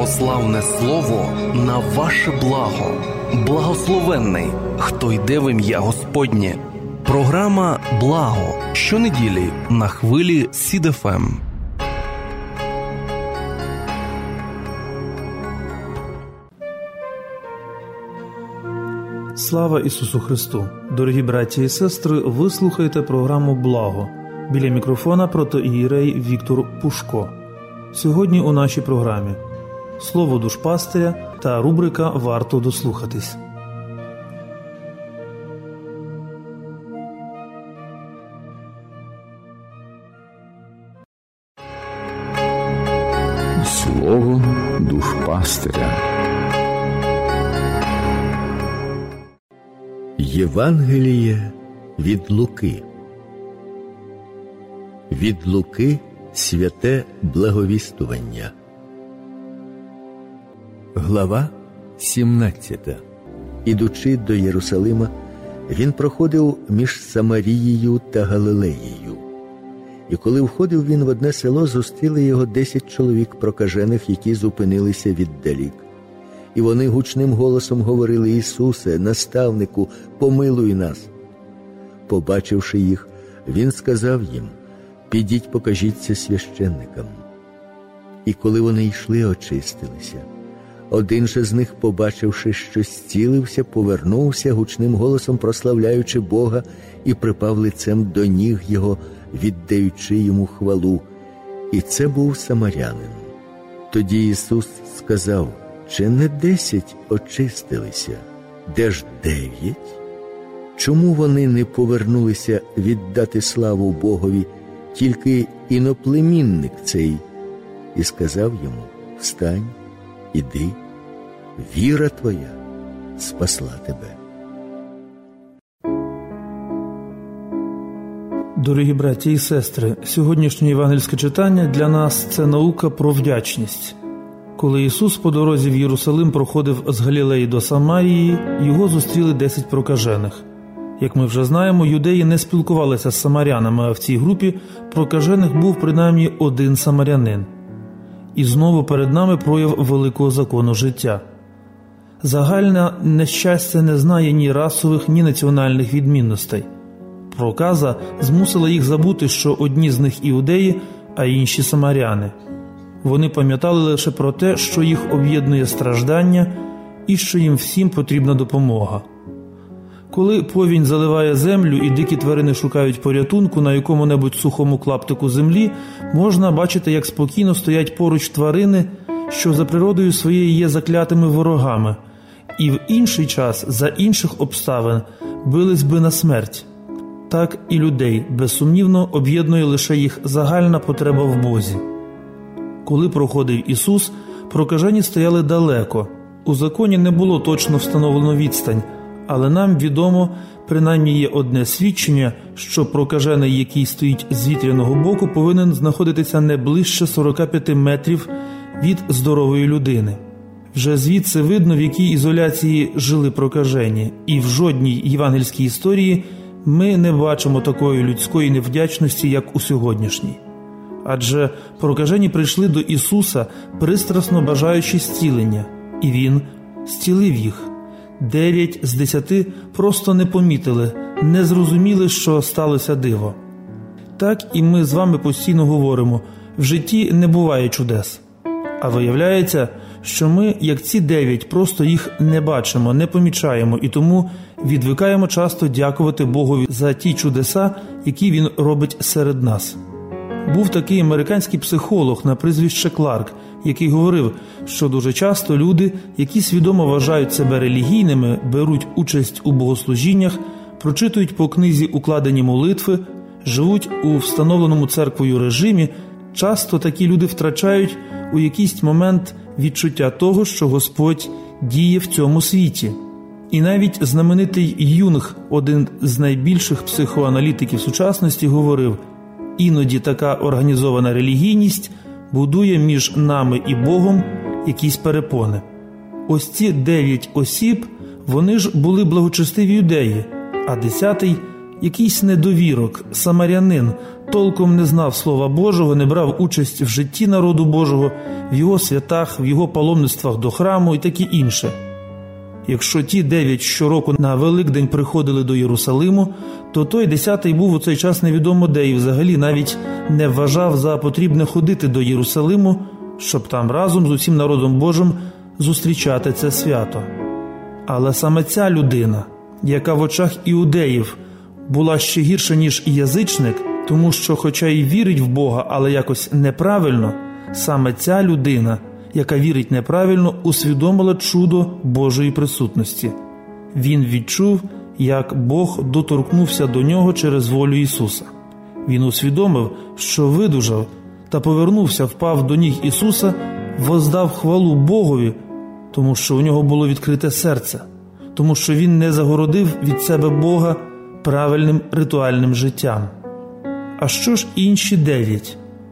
православне слово на ваше благо. Благословенний, хто йде в ім'я Господнє. Програма «Благо» щонеділі на хвилі СІД ФМ. Слава Ісусу Христу! Дорогі браті і сестри, ви слухаєте програму «Благо». Біля мікрофона протоієрей Віктор Пушко. Сьогодні у нашій програмі слово душпастиря та рубрика «Варто дослухатись». Слово душпастиря. Євангеліє від Луки. Від Луки святе благовістування. Глава 17. Ідучи до Єрусалима, він проходив між Самарією та Галилеєю. І коли входив він в одне село, зустріли його 10 чоловік прокажених, які зупинилися віддалік. І вони гучним голосом говорили: «Ісусе, наставнику, помилуй нас!» Побачивши їх, він сказав їм: «Підіть, покажіться священникам». І коли вони йшли, очистилися. Один же з них, побачивши, що зцілився, повернувся, гучним голосом прославляючи Бога, і припав лицем до ніг його, віддаючи йому хвалу. І це був самарянин. Тоді Ісус сказав: «Чи не 10 очистилися? Де ж 9? Чому вони не повернулися віддати славу Богові, тільки іноплемінник цей?» І сказав йому: «Встань, іди, віра твоя спасла тебе». Дорогі браті і сестри, сьогоднішнє євангельське читання для нас – це наука про вдячність. Коли Ісус по дорозі в Єрусалим проходив з Галілеї до Самарії, його зустріли 10 прокажених. Як ми вже знаємо, юдеї не спілкувалися з самарянами, а в цій групі прокажених був принаймні один самарянин. І знову перед нами прояв великого закону життя. Загальне нещастя не знає ні расових, ні національних відмінностей. Проказа змусила їх забути, що одні з них іудеї, а інші самаряни. Вони пам'ятали лише про те, що їх об'єднує страждання і що їм всім потрібна допомога. Коли повінь заливає землю і дикі тварини шукають порятунку на якому-небудь сухому клаптику землі, можна бачити, як спокійно стоять поруч тварини, що за природою своєю є заклятими ворогами, і в інший час, за інших обставин, бились би на смерть. Так і людей, безсумнівно, об'єднує лише їх загальна потреба в Бозі. Коли проходив Ісус, прокажені стояли далеко. У законі не було точно встановлено відстань, але нам відомо, принаймні є одне свідчення, що прокажений, який стоїть з вітряного боку, повинен знаходитися не ближче 45 метрів від здорової людини. Вже звідси видно, в якій ізоляції жили прокажені, і в жодній євангельській історії ми не бачимо такої людської невдячності, як у сьогоднішній. Адже прокажені прийшли до Ісуса, пристрасно бажаючи зцілення, і Він зцілив їх. 9 з 10 просто не помітили, не зрозуміли, що сталося диво. Так і ми з вами постійно говоримо: в житті не буває чудес. А виявляється, що ми, як ці 9, просто їх не бачимо, не помічаємо, і тому відвикаємо часто дякувати Богові за ті чудеса, які Він робить серед нас. Був такий американський психолог на прізвище Кларк, який говорив, що дуже часто люди, які свідомо вважають себе релігійними, беруть участь у богослужіннях, прочитують по книзі укладені молитви, живуть у встановленому церквою режимі, часто такі люди втрачають у якийсь момент відчуття того, що Господь діє в цьому світі. І навіть знаменитий Юнг, один з найбільших психоаналітиків сучасності, говорив: «Іноді така організована релігійність будує між нами і Богом якісь перепони». Ось ці 9 осіб, вони ж були благочестиві юдеї, а 10-й Якийсь недовірок, самарянин, толком не знав Слова Божого, не брав участь в житті народу Божого, в його святах, в його паломництвах до храму і таке інше. Якщо ті 9 щороку на Великдень приходили до Єрусалиму, то той 10-й був у цей час невідомо де і взагалі навіть не вважав за потрібне ходити до Єрусалиму, щоб там разом з усім народом Божим зустрічати це свято. Але саме ця людина, яка в очах іудеїв була ще гірша, ніж і язичник, тому що хоча й вірить в Бога, але якось неправильно, саме ця людина, яка вірить неправильно, усвідомила чудо Божої присутності. Він відчув, як Бог доторкнувся до нього через волю Ісуса. Він усвідомив, що видужав та повернувся, впав до ніг Ісуса, воздав хвалу Богові, тому що у нього було відкрите серце, тому що він не загородив від себе Бога правильним ритуальним життям. А що ж інші 9?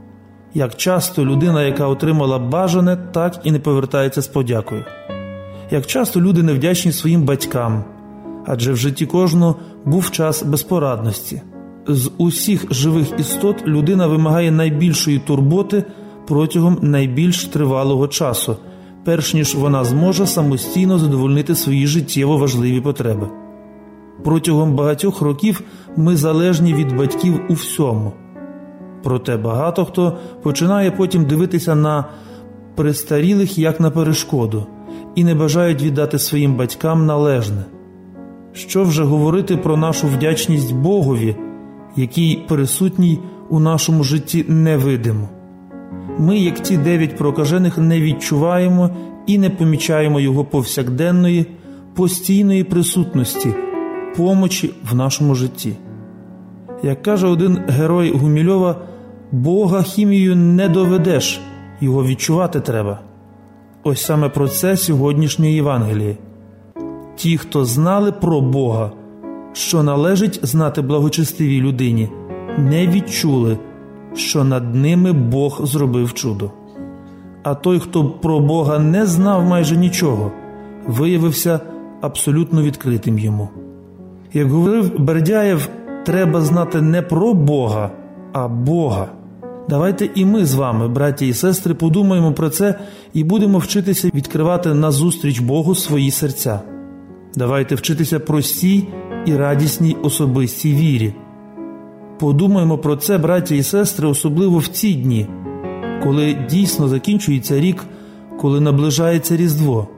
Як часто людина, яка отримала бажане, так і не повертається з подякою. Як часто люди невдячні своїм батькам, адже в житті кожного був час безпорадності. З усіх живих істот людина вимагає найбільшої турботи протягом найбільш тривалого часу, перш ніж вона зможе самостійно задовольнити свої життєво важливі потреби. Протягом багатьох років ми залежні від батьків у всьому. Проте багато хто починає потім дивитися на престарілих як на перешкоду і не бажають віддати своїм батькам належне. Що вже говорити про нашу вдячність Богові, який присутній у нашому житті невидимо. Ми, як ті 9 прокажених, не відчуваємо і не помічаємо його повсякденної, постійної присутності, помочі в нашому житті. Як каже один герой Гумільова, Бога хімією не доведеш, його відчувати треба. Ось саме про це сьогоднішнє Євангеліє. Ті, хто знали про Бога, що належить знати благочестивій людині, не відчули, що над ними Бог зробив чудо. А той, хто про Бога не знав майже нічого, виявився абсолютно відкритим йому. Як говорив Бердяєв, треба знати не про Бога, а Бога. Давайте і ми з вами, браті і сестри, подумаємо про це і будемо вчитися відкривати назустріч Богу свої серця. Давайте вчитися простій і радісній особистій вірі. Подумаємо про це, браті і сестри, особливо в ці дні, коли дійсно закінчується рік, коли наближається Різдво.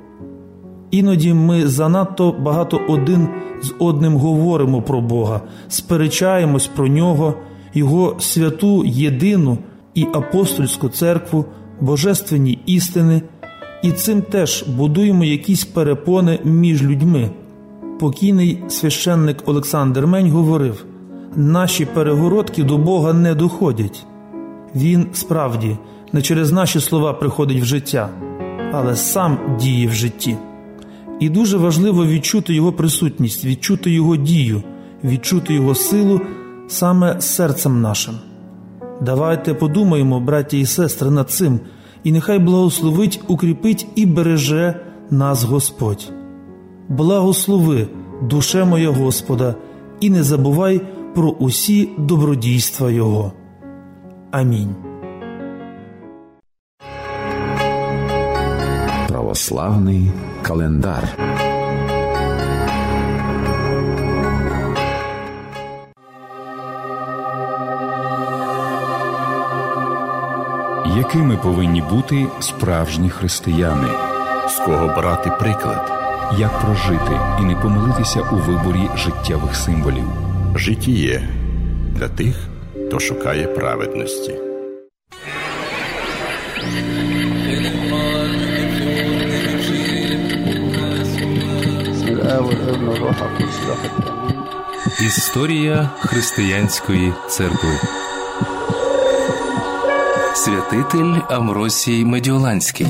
Іноді ми занадто багато один з одним говоримо про Бога, сперечаємось про Нього, Його святу, єдину і апостольську церкву, божественні істини, і цим теж будуємо якісь перепони між людьми. Покійний священник Олександр Мень говорив: «Наші перегородки до Бога не доходять. Він, справді, не через наші слова приходить в життя, але сам діє в житті». І дуже важливо відчути Його присутність, відчути Його дію, відчути Його силу саме серцем нашим. Давайте подумаємо, браті і сестри, над цим, і нехай благословить, укріпить і береже нас Господь. Благослови, душе моя Господа, і не забувай про усі добродійства Його. Амінь. Православний календар. Якими повинні бути справжні християни? З кого брати приклад? Як прожити і не помилитися у виборі життєвих символів? Житіє для тих, хто шукає праведності. Історія християнської церкви. Святитель Амвросій Медіоланський.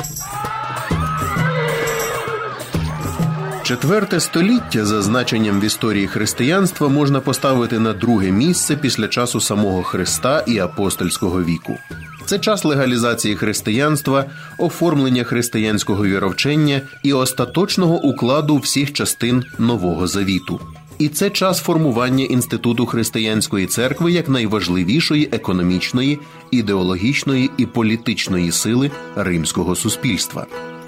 IV століття за значенням в історії християнства можна поставити на друге місце після часу самого Христа і апостольського віку. Це час легалізації християнства, оформлення християнського віровчення і остаточного укладу всіх частин Нового Завіту. І це час формування інституту християнської церкви як найважливішої економічної, ідеологічної і політичної сили римського суспільства.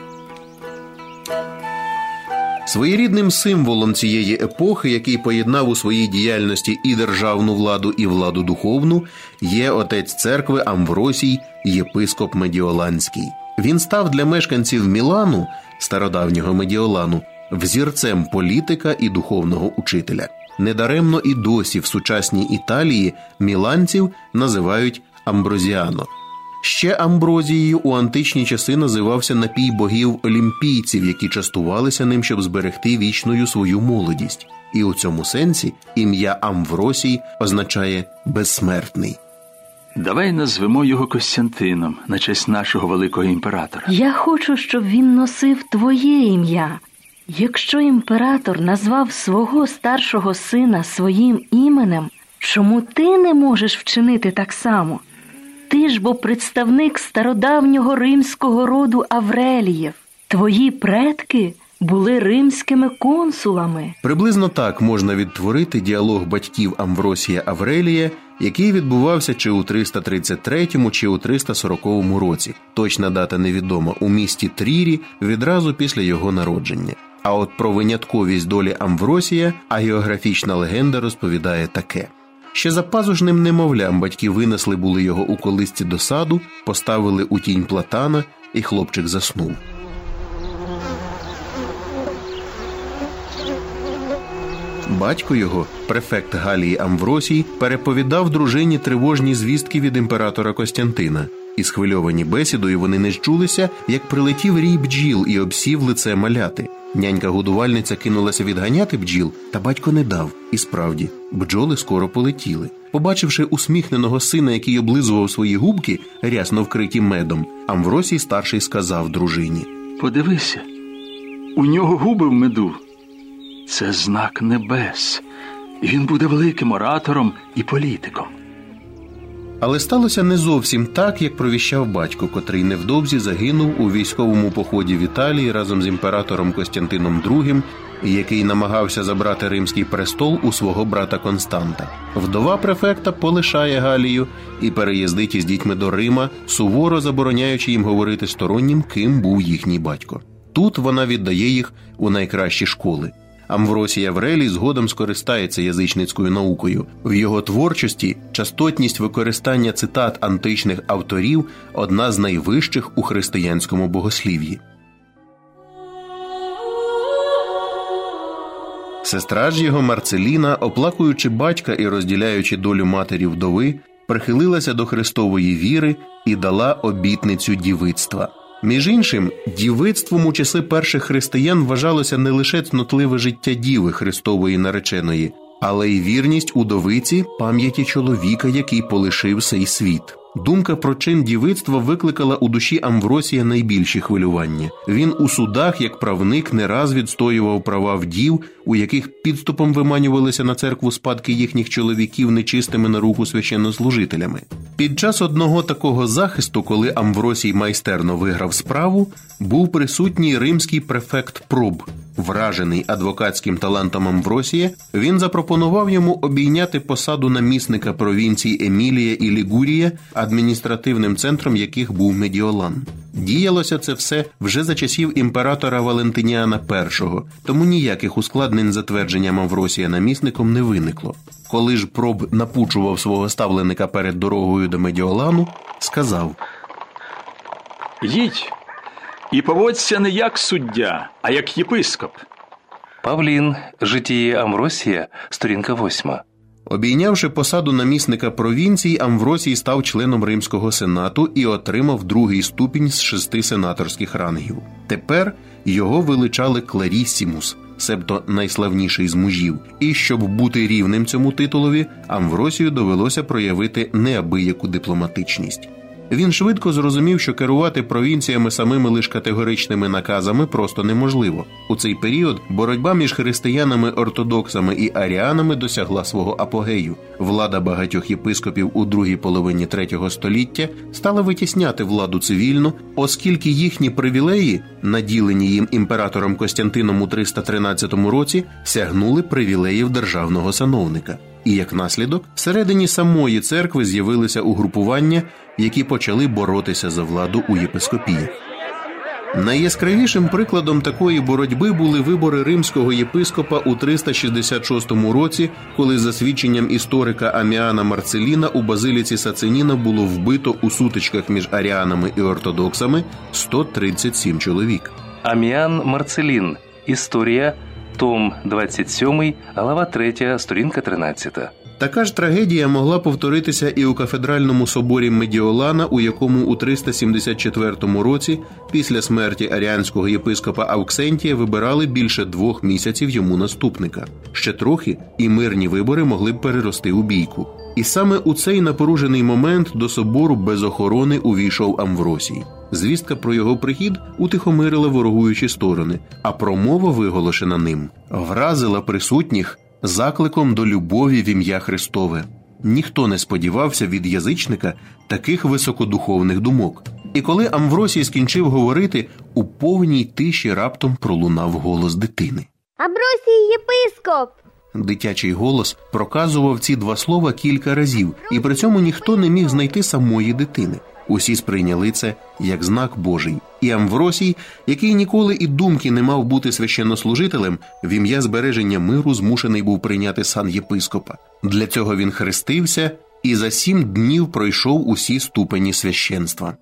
Своєрідним символом цієї епохи, який поєднав у своїй діяльності і державну владу, і владу духовну, є отець церкви Амвросій, єпископ Медіоланський. Він став для мешканців Мілану, стародавнього Медіолану, взірцем політика і духовного учителя. Недаремно і досі в сучасній Італії міланців називають амброзіано. Ще амброзією у античні часи називався напій богів-олімпійців, які частувалися ним, щоб зберегти вічною свою молодість. І у цьому сенсі ім'я Амвросій означає «безсмертний». Давай назвемо його Костянтином на честь нашого великого імператора. Я хочу, щоб він носив твоє ім'я. Якщо імператор назвав свого старшого сина своїм іменем, чому ти не можеш вчинити так само? Ти ж бо представник стародавнього римського роду Авреліїв. Твої предки були римськими консулами. Приблизно так можна відтворити діалог батьків Амвросія Аврелія, який відбувався чи у 333, чи у 340 році. Точна дата невідома, у місті Трірі відразу після його народження. А от про винятковість долі Амвросія агеографічна легенда розповідає таке. Ще за пазушним немовлям батьки винесли були його у колисці до саду, поставили у тінь платана, і хлопчик заснув. Батько його, префект Галії Амвросій, переповідав дружині тривожні звістки від імператора Костянтина. І схвильовані бесідою вони не зчулися, як прилетів рій бджіл і обсів лице маляти. Нянька-годувальниця кинулася відганяти бджіл, та батько не дав. І справді, бджоли скоро полетіли. Побачивши усміхненого сина, який облизував свої губки, рясно вкриті медом, Амвросій старший сказав дружині: «Подивися, у нього губи в меду. Це знак небес. Він буде великим оратором і політиком». Але сталося не зовсім так, як провіщав батько, котрий невдовзі загинув у військовому поході в Італії разом з імператором Костянтином II, який намагався забрати римський престол у свого брата Константа. Вдова префекта полишає Галію і переїздить із дітьми до Рима, суворо забороняючи їм говорити стороннім, ким був їхній батько. Тут вона віддає їх у найкращі школи. Амвросій Аврелій згодом скористається язичницькою наукою. В його творчості частотність використання цитат античних авторів – одна з найвищих у християнському богослів'ї. Сестра ж його Марцеліна, оплакуючи батька і розділяючи долю матері-вдови, прихилилася до Христової віри і дала обітницю дівицтва. Між іншим, дівицтвом у часи перших християн вважалося не лише цнотливе життя діви Христової нареченої, але й вірність удовиці пам'яті чоловіка, який полишив сей світ. Думка про чин дівицтва викликала у душі Амвросія найбільші хвилювання. Він у судах, як правник, не раз відстоював права вдів, у яких підступом виманювалися на церкву спадки їхніх чоловіків нечистими на руку священнослужителями. Під час одного такого захисту, коли Амвросій майстерно виграв справу, був присутній римський префект Проб. Вражений адвокатським талантом Амвросія, він запропонував йому обійняти посаду намісника провінцій Емілія і Лігурія, адміністративним центром яких був Медіолан. Діялося це все вже за часів імператора Валентиніана І, тому ніяких ускладнень з затвердженням Амвросія намісником не виникло. Коли ж Проб напучував свого ставленика перед дорогою до Медіолану, сказав: «Їдь і поводься не як суддя, а як єпископ». Павлін, житіє Амвросія, сторінка 8. Обійнявши посаду намісника провінцій, Амвросій став членом Римського сенату і отримав 2-й ступінь з 6 сенаторських рангів. Тепер його величали кларісімус, себто найславніший з мужів. І щоб бути рівним цьому титулові, Амвросію довелося проявити неабияку дипломатичність. Він швидко зрозумів, що керувати провінціями самими лише категоричними наказами просто неможливо. У цей період боротьба між християнами-ортодоксами і аріанами досягла свого апогею. Влада багатьох єпископів у другій половині III століття стала витісняти владу цивільну, оскільки їхні привілеї, наділені їм імператором Костянтином у 313 році, сягнули привілеїв державного сановника. І, як наслідок, всередині самої церкви з'явилися угрупування, які почали боротися за владу у єпископіях. Найяскравішим прикладом такої боротьби були вибори римського єпископа у 366 році, коли, за свідченням історика Аміана Марцеліна, у базиліці Сациніна було вбито у сутичках між аріанами і ортодоксами 137 чоловік. Аміан Марцелін. Історія. Том 27, глава 3, сторінка 13. Така ж трагедія могла повторитися і у кафедральному соборі Медіолана, у якому у 374 році, після смерті аріанського єпископа Ауксентія, вибирали більше 2 місяців йому наступника. Ще трохи, і мирні вибори могли б перерости у бійку. І саме у цей напружений момент до собору без охорони увійшов Амвросій. Звістка про його прихід утихомирила ворогуючі сторони, а промова, виголошена ним, вразила присутніх закликом до любові в ім'я Христове. Ніхто не сподівався від язичника таких високодуховних думок. І коли Амвросій скінчив говорити, у повній тиші раптом пролунав голос дитини. «Амвросій єпископ!» Дитячий голос проказував ці 2 слова кілька разів, і при цьому ніхто не міг знайти самої дитини. Усі сприйняли це як знак Божий. І Амвросій, який ніколи і думки не мав бути священнослужителем, в ім'я збереження миру змушений був прийняти сан єпископа. Для цього він хрестився і за 7 днів пройшов усі ступені священства.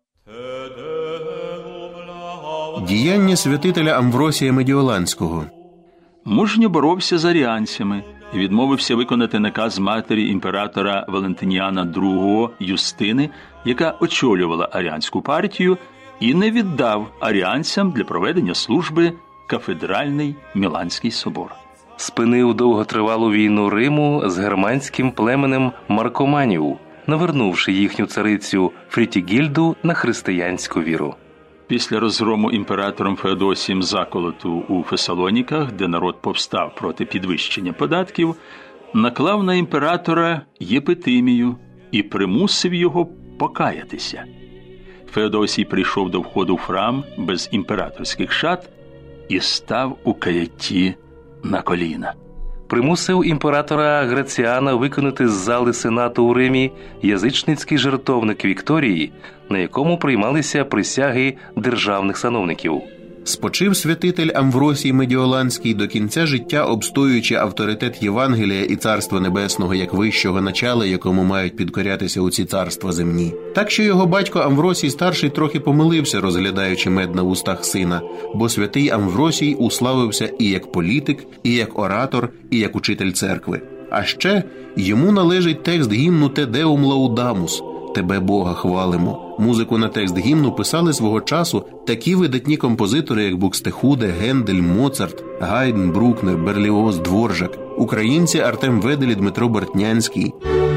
Діяння святителя Амвросія Медіоланського. Мужньо боровся з аріанцями і відмовився виконати наказ матері імператора Валентиніана II Юстини, яка очолювала аріанську партію, і не віддав аріанцям для проведення служби кафедральний Міланський собор. Спинив довготривалу війну Риму з германським племенем Маркоманів, навернувши їхню царицю Фрітігільду на християнську віру. Після розгрому імператором Феодосієм заколоту у Фесалоніках, де народ повстав проти підвищення податків, наклав на імператора єпитимію і примусив його покаятися. Феодосій прийшов до входу в храм без імператорських шат і став у каятті на коліна. Примусив імператора Граціана виконати з зали Сенату у Римі язичницький жертовник Вікторії, на якому приймалися присяги державних сановників. Спочив святитель Амвросій Медіоланський, до кінця життя обстоюючи авторитет Євангелія і Царства Небесного як вищого начала, якому мають підкорятися у ці царства земні. Так що його батько Амвросій старший трохи помилився, розглядаючи мед на вустах сина, бо святий Амвросій уславився і як політик, і як оратор, і як учитель церкви. А ще йому належить текст гімну «Те Деум Лаудамус» «Тебе, Бога, хвалимо». Музику на текст гімну писали свого часу такі видатні композитори, як Букстехуде, Гендель, Моцарт, Гайдн, Брукнер, Берліоз, Дворжак, українці Артем Ведель і Дмитро Бортнянський.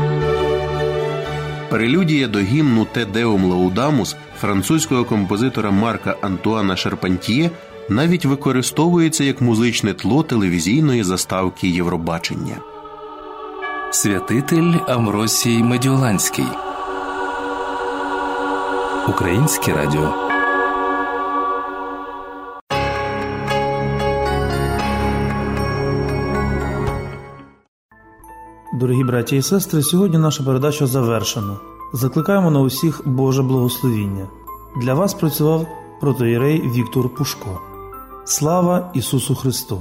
Прелюдія до гімну «Те Деум Лаудамус» французького композитора Марка Антуана Шарпантьє навіть використовується як музичне тло телевізійної заставки Євробачення. Святитель Амвросій Медіоланський. Українське радіо. Дорогі браті і сестри, сьогодні наша передача завершена. Закликаємо на усіх Боже благословіння. Для вас працював протоієрей Віктор Пушко. Слава Ісусу Христу!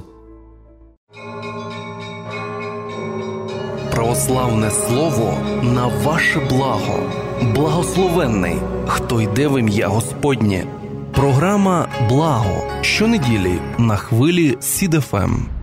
Православне слово на ваше благо. Благословенний, хто йде в ім'я Господнє. Програма «Благо» щонеділі на хвилі СІД-ФМ.